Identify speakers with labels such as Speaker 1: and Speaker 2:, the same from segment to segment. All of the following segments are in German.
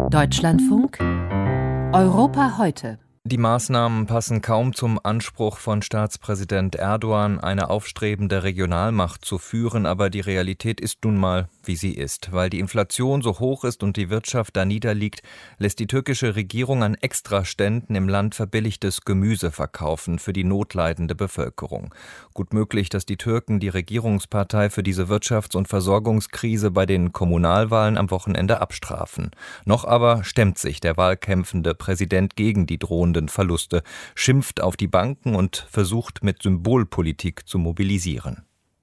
Speaker 1: Deutschlandfunk Europa heute.
Speaker 2: Die Maßnahmen passen kaum zum Anspruch von Staatspräsident Erdogan, eine aufstrebende Regionalmacht zu führen, aber die Realität ist nun mal, wie sie ist. Weil die Inflation so hoch ist und die Wirtschaft da niederliegt, lässt die türkische Regierung an Extraständen im Land verbilligtes Gemüse verkaufen für die notleidende Bevölkerung. Gut möglich, dass die Türken die Regierungspartei für diese Wirtschafts- und Versorgungskrise bei den Kommunalwahlen am Wochenende abstrafen. Noch aber stemmt sich der wahlkämpfende Präsident gegen die drohende Verluste, schimpft auf die Banken und versucht mit Symbolpolitik zu mobilisieren.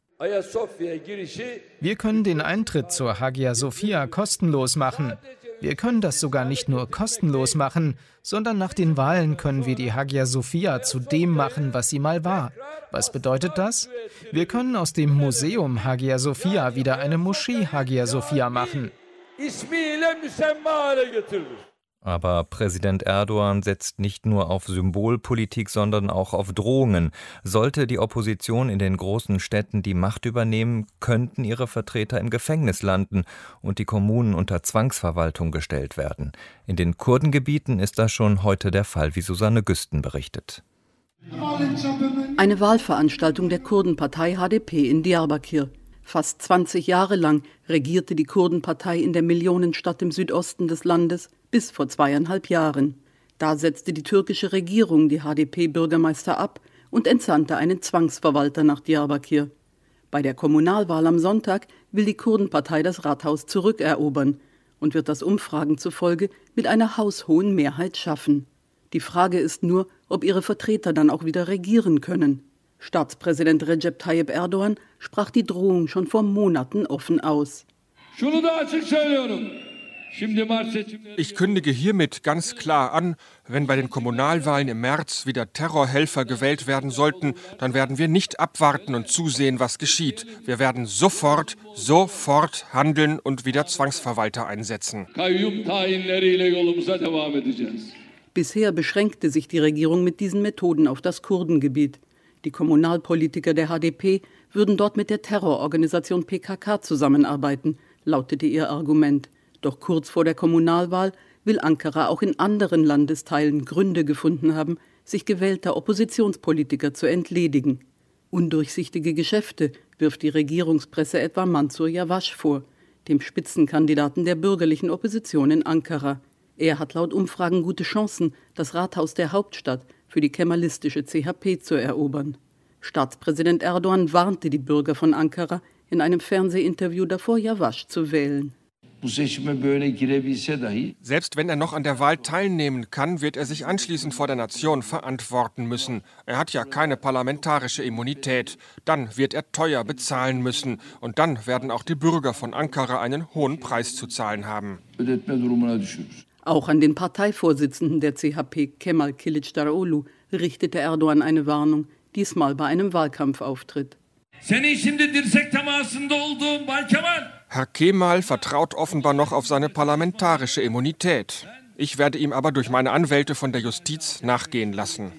Speaker 3: Wir können den Eintritt zur Hagia Sophia kostenlos machen. Wir können das sogar nicht nur kostenlos machen, sondern nach den Wahlen können wir die Hagia Sophia zu dem machen, was sie mal war. Was bedeutet das? Wir können aus dem Museum Hagia Sophia wieder eine Moschee Hagia Sophia machen.
Speaker 2: Aber Präsident Erdogan setzt nicht nur auf Symbolpolitik, sondern auch auf Drohungen. Sollte die Opposition in den großen Städten die Macht übernehmen, könnten ihre Vertreter im Gefängnis landen und die Kommunen unter Zwangsverwaltung gestellt werden. In den Kurdengebieten ist das schon heute der Fall, wie Susanne Güsten berichtet.
Speaker 4: Eine Wahlveranstaltung der Kurdenpartei HDP in Diyarbakır. Fast 20 Jahre lang regierte die Kurdenpartei in der Millionenstadt im Südosten des Landes, bis vor 2,5 Jahren. Da setzte die türkische Regierung die HDP-Bürgermeister ab und entsandte einen Zwangsverwalter nach Diyarbakır. Bei der Kommunalwahl am Sonntag will die Kurdenpartei das Rathaus zurückerobern und wird das Umfragen zufolge mit einer haushohen Mehrheit schaffen. Die Frage ist nur, ob ihre Vertreter dann auch wieder regieren können. Staatspräsident Recep Tayyip Erdogan sprach die Drohung schon vor Monaten offen aus.
Speaker 5: Ich kündige hiermit ganz klar an, wenn bei den Kommunalwahlen im März wieder Terrorhelfer gewählt werden sollten, dann werden wir nicht abwarten und zusehen, was geschieht. Wir werden sofort handeln und wieder Zwangsverwalter einsetzen.
Speaker 4: Bisher beschränkte sich die Regierung mit diesen Methoden auf das Kurdengebiet. Die Kommunalpolitiker der HDP würden dort mit der Terrororganisation PKK zusammenarbeiten, lautete ihr Argument. Doch kurz vor der Kommunalwahl will Ankara auch in anderen Landesteilen Gründe gefunden haben, sich gewählter Oppositionspolitiker zu entledigen. Undurchsichtige Geschäfte wirft die Regierungspresse etwa Mansur Yavaş vor, dem Spitzenkandidaten der bürgerlichen Opposition in Ankara. Er hat laut Umfragen gute Chancen, das Rathaus der Hauptstadt für die kemalistische CHP zu erobern. Staatspräsident Erdogan warnte die Bürger von Ankara in einem Fernsehinterview davor, Yavaş zu wählen.
Speaker 5: Selbst wenn er noch an der Wahl teilnehmen kann, wird er sich anschließend vor der Nation verantworten müssen. Er hat ja keine parlamentarische Immunität. Dann wird er teuer bezahlen müssen. Und dann werden auch die Bürger von Ankara einen hohen Preis zu zahlen haben.
Speaker 4: Auch an den Parteivorsitzenden der CHP, Kemal Kılıçdaroğlu, richtete Erdogan eine Warnung, diesmal bei einem Wahlkampfauftritt.
Speaker 5: Herr Kemal vertraut offenbar noch auf seine parlamentarische Immunität. Ich werde ihm aber durch meine Anwälte von der Justiz nachgehen lassen.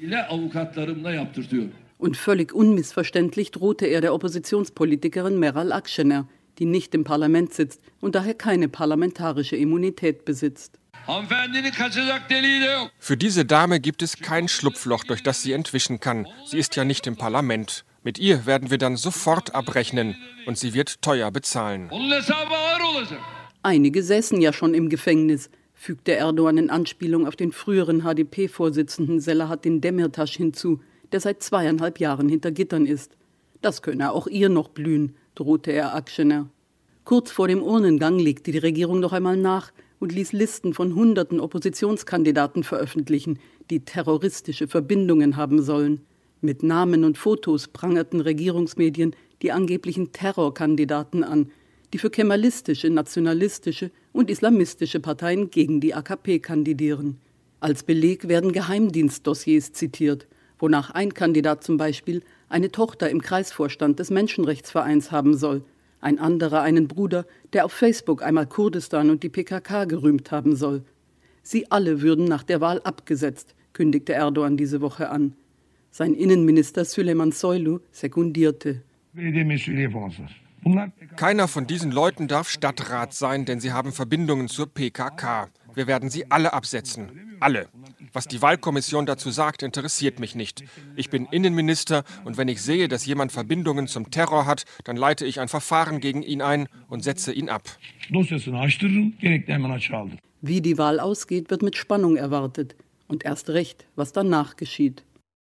Speaker 4: Und völlig unmissverständlich drohte er der Oppositionspolitikerin Meral Akşener, die nicht im Parlament sitzt und daher keine parlamentarische Immunität besitzt.
Speaker 5: Für diese Dame gibt es kein Schlupfloch, durch das sie entwischen kann. Sie ist ja nicht im Parlament. Mit ihr werden wir dann sofort abrechnen und sie wird teuer bezahlen.
Speaker 4: Einige säßen ja schon im Gefängnis, fügte Erdogan in Anspielung auf den früheren HDP-Vorsitzenden Selahattin Demirtas hinzu, der seit 2,5 Jahren hinter Gittern ist. Das könne auch ihr noch blühen, drohte er Akşener. Kurz vor dem Urnengang legte die Regierung noch einmal nach und ließ Listen von hunderten Oppositionskandidaten veröffentlichen, die terroristische Verbindungen haben sollen. Mit Namen und Fotos prangerten Regierungsmedien die angeblichen Terrorkandidaten an, die für kemalistische, nationalistische und islamistische Parteien gegen die AKP kandidieren. Als Beleg werden Geheimdienstdossiers zitiert, wonach ein Kandidat zum Beispiel eine Tochter im Kreisvorstand des Menschenrechtsvereins haben soll, ein anderer einen Bruder, der auf Facebook einmal Kurdistan und die PKK gerühmt haben soll. Sie alle würden nach der Wahl abgesetzt, kündigte Erdogan diese Woche an. Sein Innenminister Süleyman Soylu sekundierte.
Speaker 5: Keiner von diesen Leuten darf Stadtrat sein, denn sie haben Verbindungen zur PKK. Wir werden sie alle absetzen. Alle. Was die Wahlkommission dazu sagt, interessiert mich nicht. Ich bin Innenminister und wenn ich sehe, dass jemand Verbindungen zum Terror hat, dann leite ich ein Verfahren gegen ihn ein und setze ihn ab.
Speaker 4: Wie die Wahl ausgeht, wird mit Spannung erwartet. Und erst recht, was danach geschieht.